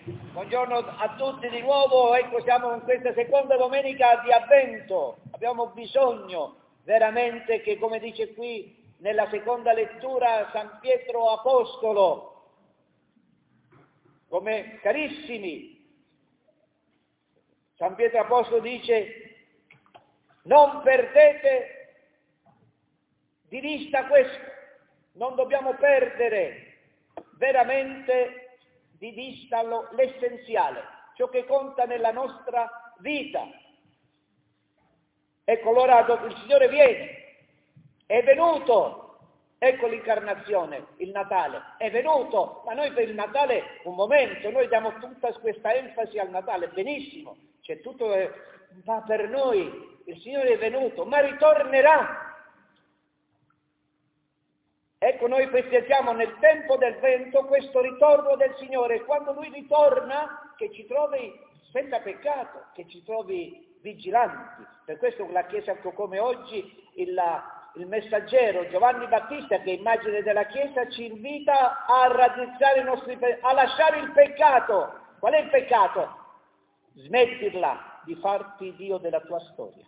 Buongiorno a tutti di nuovo, ecco siamo in questa seconda domenica di Avvento. Abbiamo bisogno veramente che, come dice qui nella seconda lettura, San Pietro Apostolo, come carissimi, San Pietro Apostolo dice: non perdete di vista questo, non dobbiamo perdere veramente di vista l'essenziale, ciò che conta nella nostra vita. Ecco, allora il Signore viene, è venuto, ecco l'incarnazione, il Natale, è venuto, ma noi per il Natale un momento, noi diamo tutta questa enfasi al Natale, benissimo, c'è tutto, ma per noi il Signore è venuto, ma ritornerà. Ecco, noi festeggiamo nel tempo del vento questo ritorno del Signore. Quando Lui ritorna, che ci trovi senza peccato, che ci trovi vigilanti. Per questo la Chiesa, come oggi, il messaggero Giovanni Battista, che è immagine della Chiesa, ci invita a raddrizzare i nostri a lasciare il peccato. Qual è il peccato? Smettila di farti Dio della tua storia.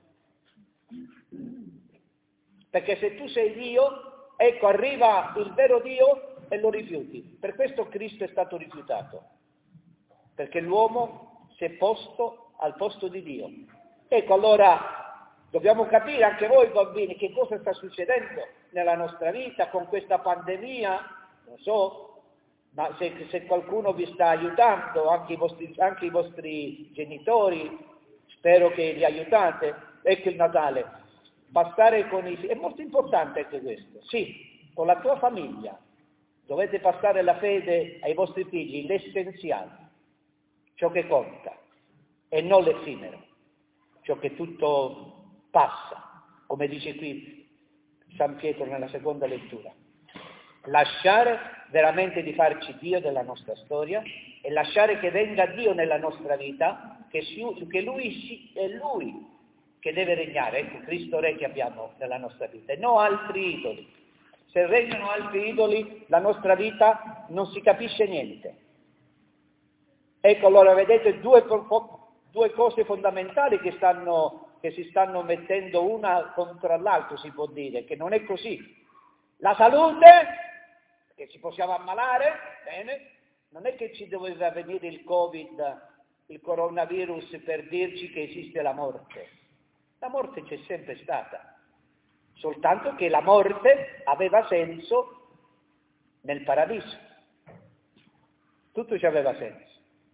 Perché se tu sei Dio, ecco, arriva il vero Dio e lo rifiuti. Per questo Cristo è stato rifiutato, perché l'uomo si è posto al posto di Dio. Ecco, allora dobbiamo capire, anche voi bambini, che cosa sta succedendo nella nostra vita con questa pandemia. Non so, ma se qualcuno vi sta aiutando, anche i vostri genitori, spero che li aiutate. Ecco il Natale. Passare con i figli, è molto importante anche questo, sì, con la tua famiglia dovete passare la fede ai vostri figli, l'essenziale, ciò che conta, e non l'effimero, ciò che tutto passa, come dice qui San Pietro nella seconda lettura. Lasciare veramente di farci Dio della nostra storia e lasciare che venga Dio nella nostra vita, che Lui è Lui che deve regnare, ecco Cristo Re che abbiamo nella nostra vita, e non altri idoli. Se regnano altri idoli, la nostra vita non si capisce niente. Ecco, allora vedete due cose fondamentali che si stanno mettendo una contro l'altra, si può dire, che non è così. La salute, che ci possiamo ammalare, bene, non è che ci doveva venire il Covid, il coronavirus, per dirci che esiste la morte. La morte c'è sempre stata, soltanto che la morte aveva senso nel paradiso. Tutto ci aveva senso.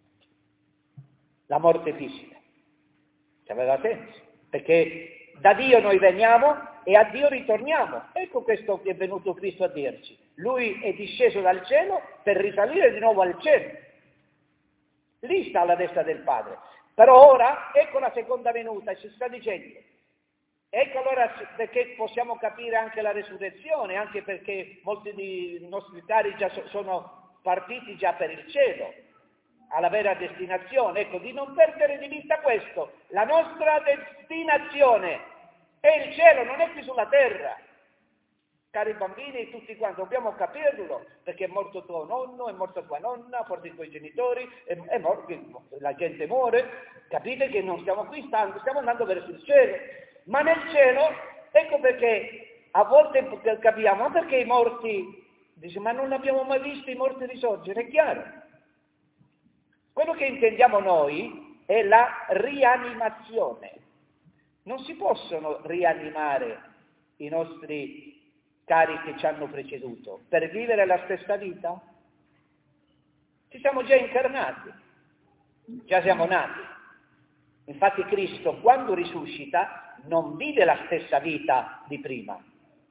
La morte fisica ci aveva senso, perché da Dio noi veniamo e a Dio ritorniamo. Ecco questo che è venuto Cristo a dirci. Lui è disceso dal cielo per risalire di nuovo al cielo. Lì sta alla destra del Padre. Però ora, ecco la seconda venuta, ci sta dicendo. Ecco allora perché possiamo capire anche la resurrezione, anche perché molti dei nostri cari già sono partiti già per il cielo, alla vera destinazione. Ecco, di non perdere di vista questo. La nostra destinazione è il cielo, non è qui sulla terra. Cari bambini, tutti quanti, dobbiamo capirlo, perché è morto tuo nonno, è morta tua nonna, forse i tuoi genitori, è morto, la gente muore, capite che non stiamo qui, stiamo andando verso il cielo, ma nel cielo, ecco perché a volte capiamo, ma perché i morti, dice, ma non abbiamo mai visto i morti risorgere, è chiaro. Quello che intendiamo noi è la rianimazione, non si possono rianimare i nostri cari che ci hanno preceduto, per vivere la stessa vita? Ci siamo già incarnati, già siamo nati. Infatti Cristo, quando risuscita, non vive la stessa vita di prima,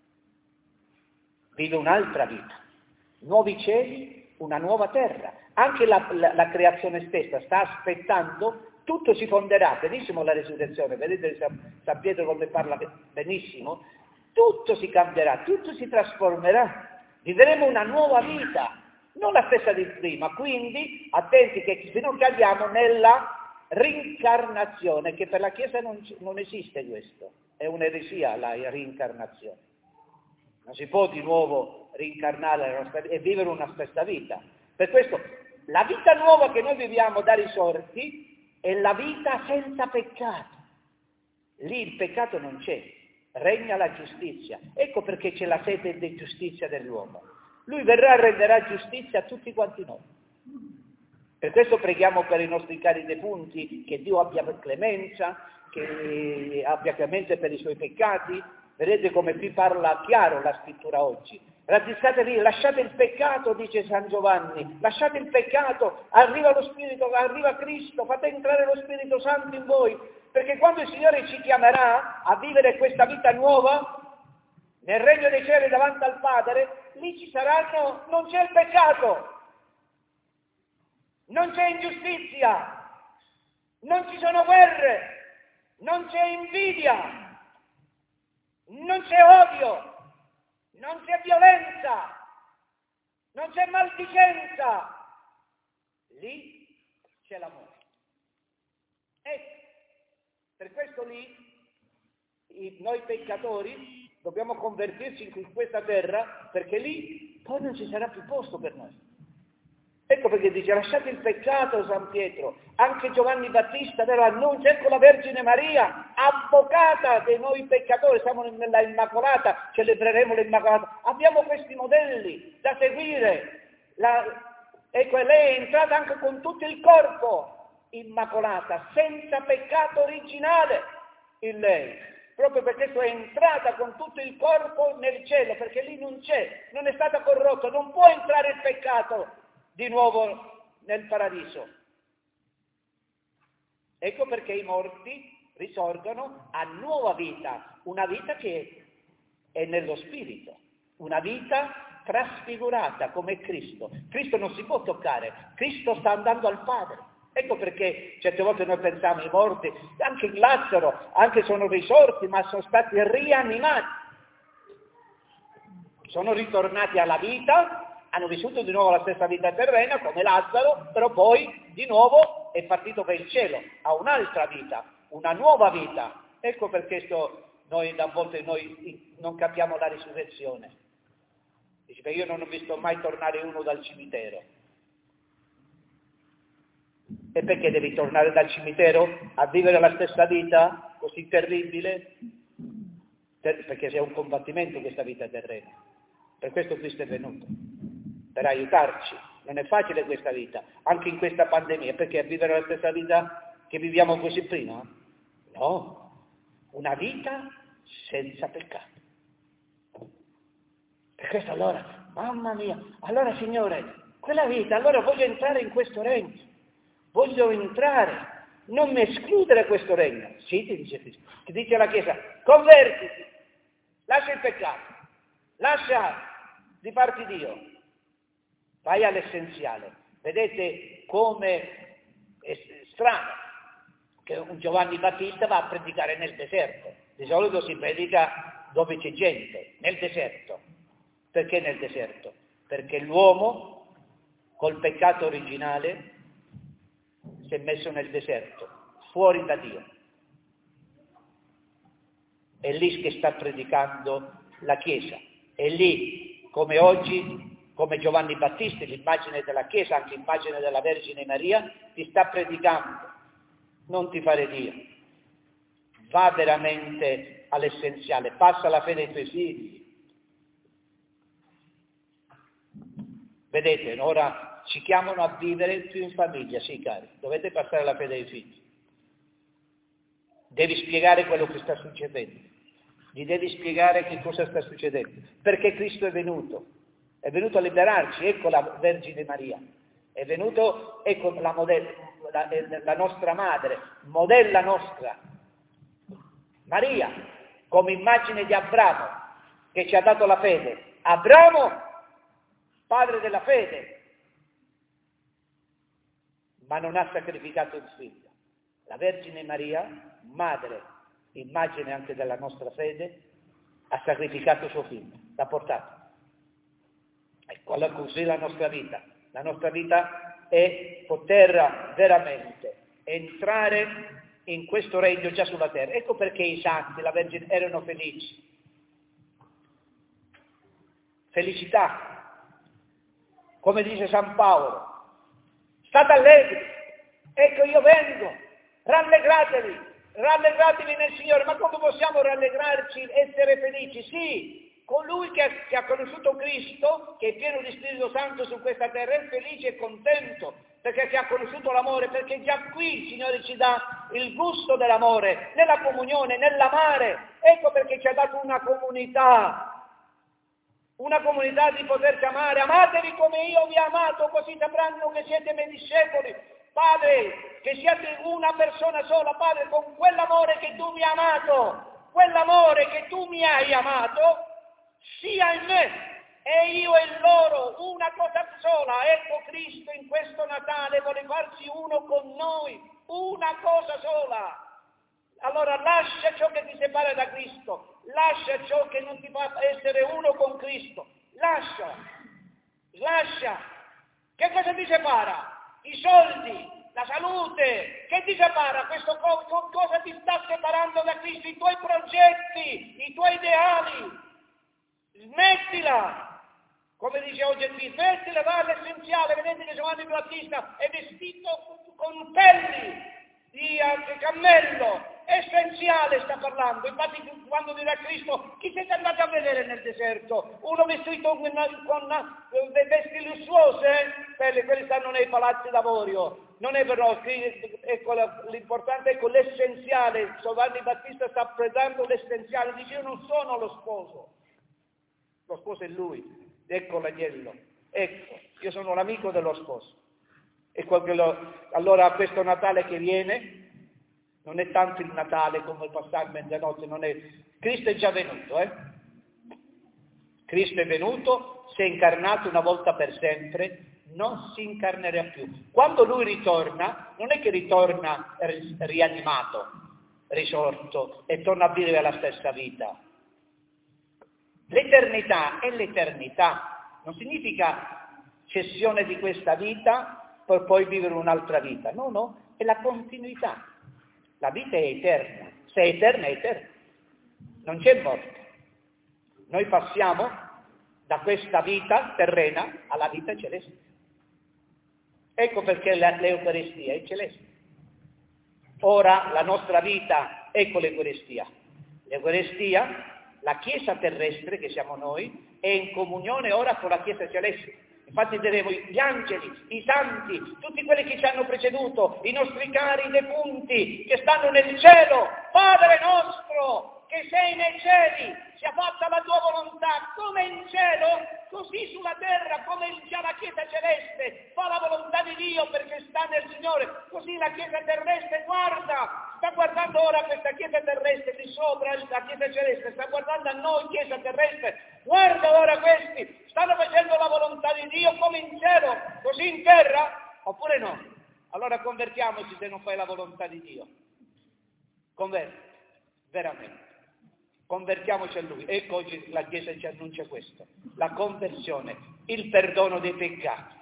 vive un'altra vita. Nuovi cieli, una nuova terra. Anche la creazione stessa sta aspettando, tutto si fonderà, benissimo la resurrezione, vedete San Pietro come parla benissimo, tutto si cambierà, tutto si trasformerà, vivremo una nuova vita, non la stessa di prima, quindi attenti che se non cadiamo nella rincarnazione, che per la Chiesa non esiste questo, è un'eresia la rincarnazione, non si può di nuovo rincarnare la nostra vita e vivere una stessa vita. Per questo La vita nuova che noi viviamo da risorti è la vita senza peccato. Lì il peccato non c'è, regna la giustizia. Ecco perché c'è la sete di giustizia dell'uomo. Lui verrà e renderà giustizia a tutti quanti noi. Per questo preghiamo per i nostri cari defunti, che Dio abbia clemenza, che abbia clemenza per i suoi peccati. Vedete come qui parla chiaro la scrittura oggi. Raddristatevi, lasciate il peccato, dice San Giovanni, lasciate il peccato, arriva lo Spirito, arriva Cristo, fate entrare lo Spirito Santo in voi, perché quando il Signore ci chiamerà a vivere questa vita nuova, nel regno dei cieli davanti al Padre, lì ci saranno, non c'è il peccato, non c'è ingiustizia, non ci sono guerre, non c'è invidia, non c'è odio, non c'è violenza, non c'è maldicenza, lì c'è l'amore. E per questo lì noi peccatori dobbiamo convertirci in questa terra, perché lì poi non ci sarà più posto per noi. Ecco perché dice lasciate il peccato, San Pietro. Anche Giovanni Battista ve lo annuncia, ecco la Vergine Maria, avvocata dei noi peccatori, siamo nella Immacolata, celebreremo l'Immacolata. Abbiamo questi modelli da seguire. Ecco, lei è entrata anche con tutto il corpo immacolata, senza peccato originale in lei. Proprio per questo è entrata con tutto il corpo nel cielo, perché lì non c'è, non è stata corrotta, non può entrare il peccato di nuovo nel paradiso. Ecco perché i morti risorgono a nuova vita, una vita che è nello spirito, una vita trasfigurata come Cristo. Cristo non si può toccare, Cristo sta andando al Padre. Ecco perché certe volte noi pensiamo i morti, anche Lazzaro, anche sono risorti, ma sono stati rianimati. Sono ritornati alla vita, hanno vissuto di nuovo la stessa vita terrena come Lazzaro, però poi di nuovo è partito per il cielo, ha un'altra vita, una nuova vita. Ecco perché noi a volte non capiamo la risurrezione. Dice che io non ho visto mai tornare uno dal cimitero. E perché devi tornare dal cimitero a vivere la stessa vita così terribile? Perché c'è un combattimento questa vita terrena. Per questo Cristo è venuto, per aiutarci. Non è facile questa vita, anche in questa pandemia, perché vivere la stessa vita che viviamo così prima? No, una vita senza peccato. Per questo allora, mamma mia, allora Signore, quella vita, allora voglio entrare in questo regno, voglio entrare, non mi escludere questo regno. Sì, ti dice Cristo, ti dice la Chiesa, convertiti, lascia il peccato, lascia di farti Dio, vai all'essenziale. Vedete come è strano che un Giovanni Battista va a predicare nel deserto. Di solito si predica dove c'è gente, nel deserto. Perché nel deserto? Perché l'uomo col peccato originale si è messo nel deserto, fuori da Dio. È lì che sta predicando la Chiesa. È lì, come oggi, come Giovanni Battista, l'immagine della Chiesa, anche l'immagine della Vergine Maria, ti sta predicando. Non ti fare Dio. Va veramente all'essenziale, passa la fede ai tuoi figli. Vedete, ora ci chiamano a vivere più in famiglia, sì cari, dovete passare la fede ai figli. Devi spiegare quello che sta succedendo, gli devi spiegare che cosa sta succedendo, perché Cristo è venuto a liberarci, ecco la Vergine Maria, è venuto, ecco la nostra madre, modella nostra, Maria, come immagine di Abramo, che ci ha dato la fede. Abramo, padre della fede, ma non ha sacrificato il figlio. La Vergine Maria, madre, immagine anche della nostra fede, ha sacrificato suo figlio, l'ha portato. Ecco, allora così la nostra vita. La nostra vita è poter veramente entrare in questo regno già sulla terra. Ecco perché i santi, la Vergine, erano felici. Felicità. Come dice San Paolo, State allegri. Ecco, io vengo. Rallegratevi nel Signore. Ma come possiamo rallegrarci, essere felici? Sì, colui che ha conosciuto Cristo, che è pieno di Spirito Santo su questa terra, è felice e contento, perché ha conosciuto l'amore, perché già qui il Signore ci dà il gusto dell'amore, nella comunione, nell'amare. Ecco perché ci ha dato una comunità di poterci amare. Amatevi come io vi ho amato, così sapranno che siete miei discepoli. Padre, che siate una persona sola, Padre, con quell'amore che tu mi hai amato, quell'amore che tu mi hai amato, sia in me e io in loro, una cosa sola. Ecco, Cristo in questo Natale vuole farsi uno con noi, una cosa sola. Allora lascia ciò che ti separa da Cristo, lascia ciò che non ti fa essere uno con Cristo, lascia. Che cosa ti separa? I soldi, la salute, che ti separa? Questo cosa ti sta separando da Cristo? I tuoi progetti, i tuoi ideali. Smettila! Come dice oggi qui, smettila, va all'essenziale. Vedete che Giovanni Battista è vestito con pelli di cammello, essenziale sta parlando. Infatti quando dirà Cristo, chi siete andati a vedere nel deserto? Uno vestito con vesti lussuose? Quelli stanno nei palazzi d'avorio. Non è però, ecco, l'importante è l'essenziale. Giovanni Battista sta predando l'essenziale, dice io non sono lo sposo è lui, ecco l'agnello, ecco, io sono l'amico dello sposo. Allora questo Natale che viene non è tanto il Natale come il passare mezzanotte, Cristo è già venuto, Cristo è venuto, si è incarnato una volta per sempre, non si incarnerà più. Quando lui ritorna, non è che ritorna rianimato, risorto e torna a vivere la stessa vita. L'eternità è l'eternità, non significa cessione di questa vita per poi vivere un'altra vita, no, è la continuità. La vita è eterna, se è eterna è eterna, non c'è morte. Noi passiamo da questa vita terrena alla vita celeste. Ecco perché l'Eucaristia è celeste. Ora la nostra vita, ecco l'Eucaristia. L'Eucaristia, la Chiesa terrestre, che siamo noi, è in comunione ora con la Chiesa celeste. Infatti vedremo gli angeli, i santi, tutti quelli che ci hanno preceduto, i nostri cari defunti che stanno nel cielo. Padre nostro, che sei nei cieli, sia fatta la tua volontà, come in cielo, così sulla terra, come già la Chiesa celeste fa la volontà di Dio perché sta nel Signore, così la Chiesa terrestre sta guardando ora questa Chiesa terrestre di sopra, la Chiesa celeste, sta guardando a noi Chiesa terrestre, guarda ora questi, stanno facendo la volontà di Dio come in cielo, così in terra, oppure no? Allora convertiamoci se non fai la volontà di Dio. Veramente. Convertiamoci a Lui. Ecco oggi la Chiesa ci annuncia questo. La conversione, il perdono dei peccati,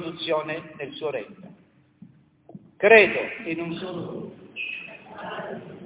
l'introduzione nel suo regno. Credo in un solo